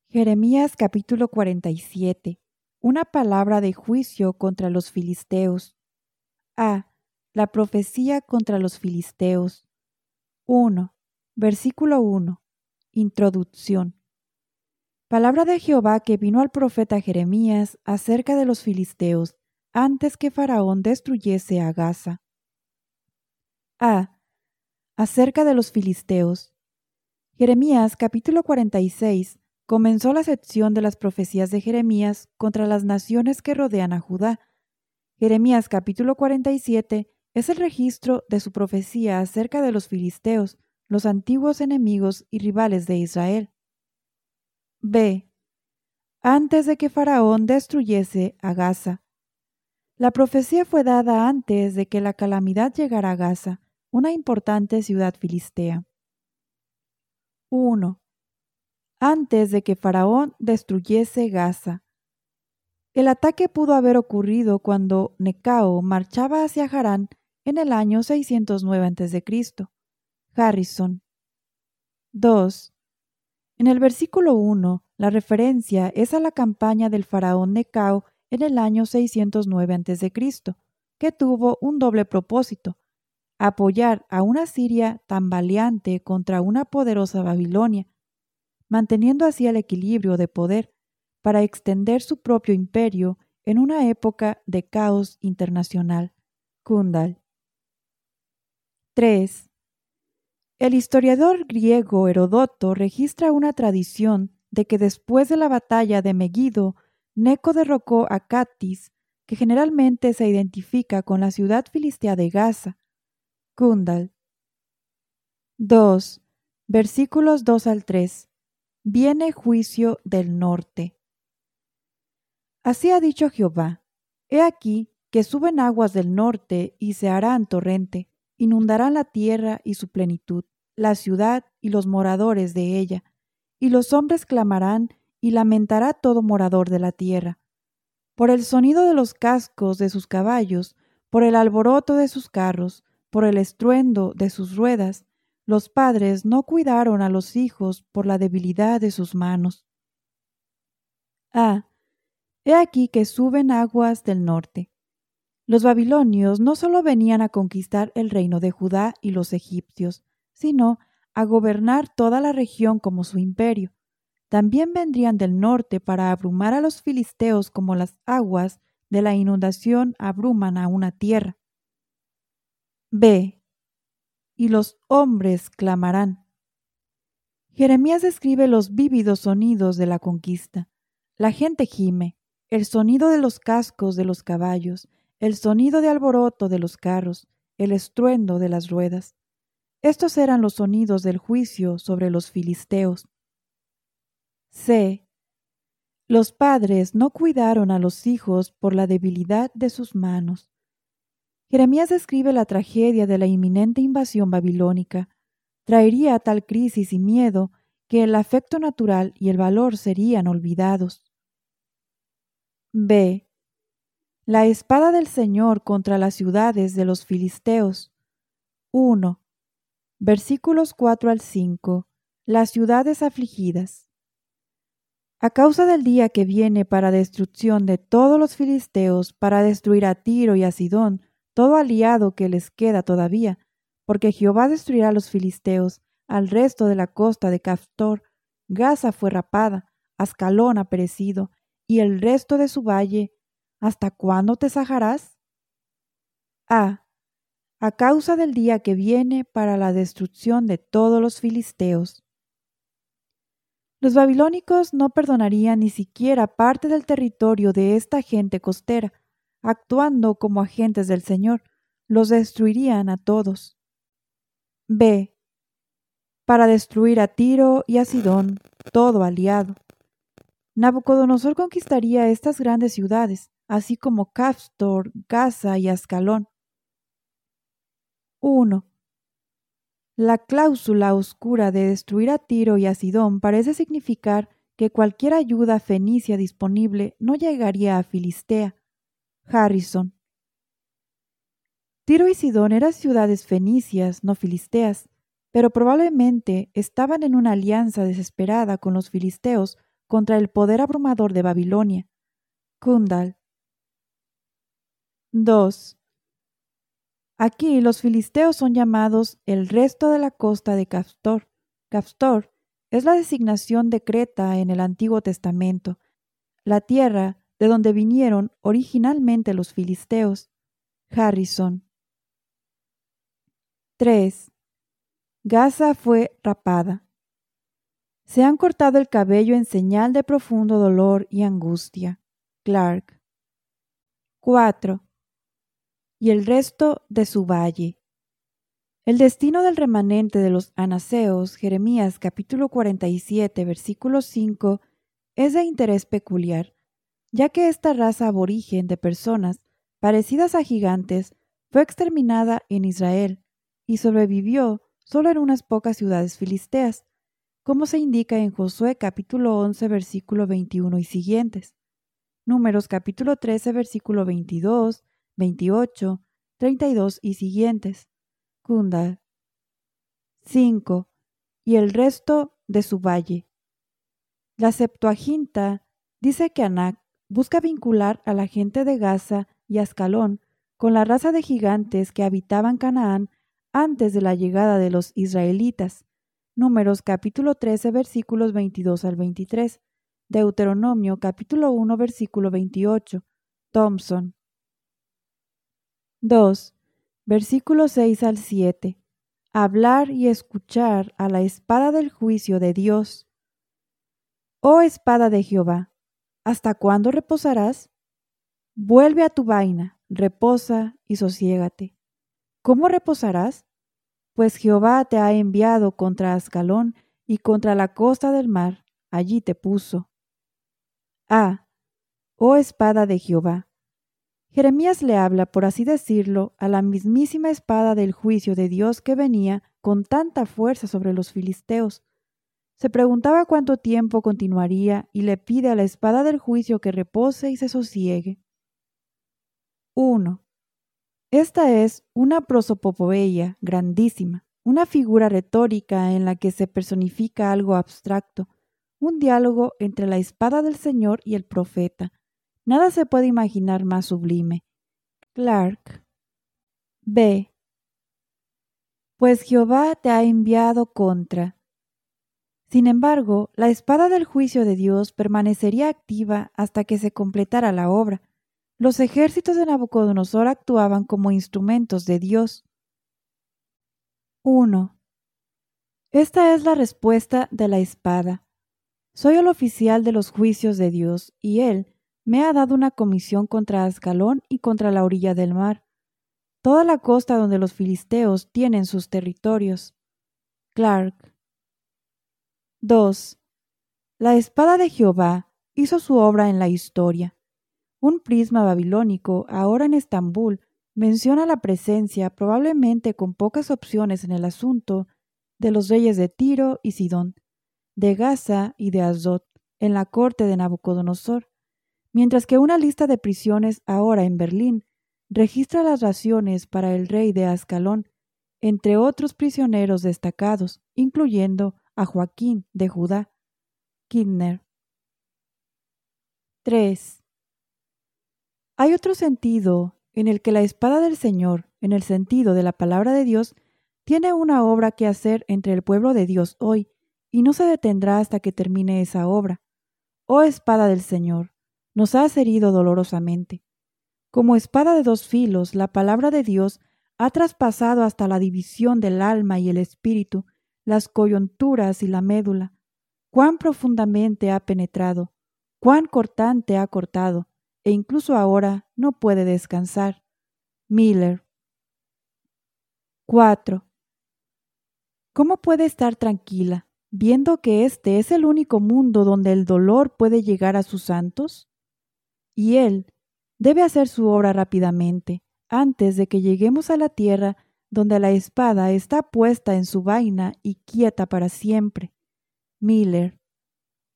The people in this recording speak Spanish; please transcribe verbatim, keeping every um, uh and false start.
Jeremías capítulo cuarenta y siete. Una palabra de juicio contra los filisteos. A. La profecía contra los filisteos. uno. Versículo uno. Introducción. Palabra de Jehová que vino al profeta Jeremías acerca de los filisteos, antes que Faraón destruyese a Gaza. A. Acerca de los filisteos. Jeremías capítulo cuarenta y seis comenzó la sección de las profecías de Jeremías contra las naciones que rodean a Judá. Jeremías capítulo cuarenta y siete es el registro de su profecía acerca de los filisteos, los antiguos enemigos y rivales de Israel. B. Antes de que Faraón destruyese a Gaza. La profecía fue dada antes de que la calamidad llegara a Gaza, una importante ciudad filistea. uno. Antes de que Faraón destruyese Gaza. El ataque pudo haber ocurrido cuando Necao marchaba hacia Harán en el año seiscientos nueve antes de Cristo. Harrison. dos. En el versículo uno, la referencia es a la campaña del faraón Necao en el año seiscientos nueve antes de Cristo, que tuvo un doble propósito: apoyar a una Siria tambaleante contra una poderosa Babilonia, manteniendo así el equilibrio de poder para extender su propio imperio en una época de caos internacional. Kundal. tres. El historiador griego Heródoto registra una tradición de que después de la batalla de Megido, Neco derrocó a Catis, que generalmente se identifica con la ciudad filistea de Gaza. Kundal. dos. Versículos dos al tres. Viene juicio del norte. Así ha dicho Jehová: He aquí que suben aguas del norte y se harán torrente, inundarán la tierra y su plenitud, la ciudad y los moradores de ella, y los hombres clamarán y lamentará todo morador de la tierra. Por el sonido de los cascos de sus caballos, por el alboroto de sus carros, por el estruendo de sus ruedas, los padres no cuidaron a los hijos por la debilidad de sus manos. A. He aquí que suben aguas del norte. Los babilonios no solo venían a conquistar el reino de Judá y los egipcios, sino a gobernar toda la región como su imperio. También vendrían del norte para abrumar a los filisteos como las aguas de la inundación abruman a una tierra. B. Y los hombres clamarán. Jeremías describe los vívidos sonidos de la conquista. La gente gime, el sonido de los cascos de los caballos, el sonido de alboroto de los carros, el estruendo de las ruedas. Estos eran los sonidos del juicio sobre los filisteos. C. Los padres no cuidaron a los hijos por la debilidad de sus manos. Jeremías describe la tragedia de la inminente invasión babilónica. Traería tal crisis y miedo que el afecto natural y el valor serían olvidados. B. La espada del Señor contra las ciudades de los filisteos. uno. Versículos cuatro al cinco. Las ciudades afligidas. A causa del día que viene para destrucción de todos los filisteos, para destruir a Tiro y a Sidón, todo aliado que les queda todavía, porque Jehová destruirá a los filisteos, al resto de la costa de Caftor. Gaza fue rapada, Ascalón ha perecido, y el resto de su valle. ¿Hasta cuándo te sajarás? A. A causa del día que viene para la destrucción de todos los filisteos. Los babilónicos no perdonarían ni siquiera parte del territorio de esta gente costera. Actuando como agentes del Señor, los destruirían a todos. B. Para destruir a Tiro y a Sidón, todo aliado. Nabucodonosor conquistaría estas grandes ciudades, así como Caftor, Gaza y Ascalón. uno. La cláusula oscura de destruir a Tiro y a Sidón parece significar que cualquier ayuda fenicia disponible no llegaría a Filistea. Harrison. Tiro y Sidón eran ciudades fenicias, no filisteas, pero probablemente estaban en una alianza desesperada con los filisteos contra el poder abrumador de Babilonia. Kundal. dos. Aquí los filisteos son llamados el resto de la costa de Caftor. Caftor es la designación de Creta en el Antiguo Testamento, la tierra de donde vinieron originalmente los filisteos. Harrison. tres. Gaza fue rapada. Se han cortado el cabello en señal de profundo dolor y angustia. Clark. cuatro. Y el resto de su valle. El destino del remanente de los anaseos, Jeremías capítulo cuarenta y siete, versículo cinco, es de interés peculiar, ya que esta raza aborigen de personas parecidas a gigantes fue exterminada en Israel y sobrevivió solo en unas pocas ciudades filisteas, como se indica en Josué capítulo once, versículo veintiuno y siguientes, Números capítulo trece, versículo veintidós, veintiocho, treinta y dos y siguientes. Kundal. cinco. Y el resto de su valle. La Septuaginta dice que Anac busca vincular a la gente de Gaza y Ascalón con la raza de gigantes que habitaban Canaán antes de la llegada de los israelitas. Números capítulo trece, versículos veintidós al veintitrés. Deuteronomio capítulo uno, versículo veintiocho. Thompson. dos. Versículos seis al siete. Hablar y escuchar a la espada del juicio de Dios. Oh espada de Jehová, ¿hasta cuándo reposarás? Vuelve a tu vaina, reposa y sosiégate. ¿Cómo reposarás? Pues Jehová te ha enviado contra Ascalón y contra la costa del mar, allí te puso. Ah, oh espada de Jehová. Jeremías le habla, por así decirlo, a la mismísima espada del juicio de Dios que venía con tanta fuerza sobre los filisteos. Se preguntaba cuánto tiempo continuaría y le pide a la espada del juicio que repose y se sosiegue. uno. Esta es una prosopopeya grandísima, una figura retórica en la que se personifica algo abstracto, un diálogo entre la espada del Señor y el profeta. Nada se puede imaginar más sublime. Clark. B. Pues Jehová te ha enviado contra. Sin embargo, la espada del juicio de Dios permanecería activa hasta que se completara la obra. Los ejércitos de Nabucodonosor actuaban como instrumentos de Dios. uno. Esta es la respuesta de la espada. Soy el oficial de los juicios de Dios, y Él me ha dado una comisión contra Ascalón y contra la orilla del mar, toda la costa donde los filisteos tienen sus territorios. Clark. dos. La espada de Jehová hizo su obra en la historia. Un prisma babilónico, ahora en Estambul, menciona la presencia, probablemente con pocas opciones en el asunto, de los reyes de Tiro y Sidón, de Gaza y de Asdod, en la corte de Nabucodonosor, mientras que una lista de prisiones ahora en Berlín registra las raciones para el rey de Ascalón, entre otros prisioneros destacados, incluyendo a Joaquín de Judá. Kidner. tres. Hay otro sentido en el que la espada del Señor, en el sentido de la palabra de Dios, tiene una obra que hacer entre el pueblo de Dios hoy, y no se detendrá hasta que termine esa obra. Oh espada del Señor, nos has herido dolorosamente. Como espada de dos filos, la palabra de Dios ha traspasado hasta la división del alma y el espíritu, las coyunturas y la médula. Cuán profundamente ha penetrado, cuán cortante ha cortado, e incluso ahora no puede descansar. Miller. cuatro. ¿Cómo puede estar tranquila, viendo que este es el único mundo donde el dolor puede llegar a sus santos? Y Él debe hacer su obra rápidamente, antes de que lleguemos a la tierra donde la espada está puesta en su vaina y quieta para siempre. Miller.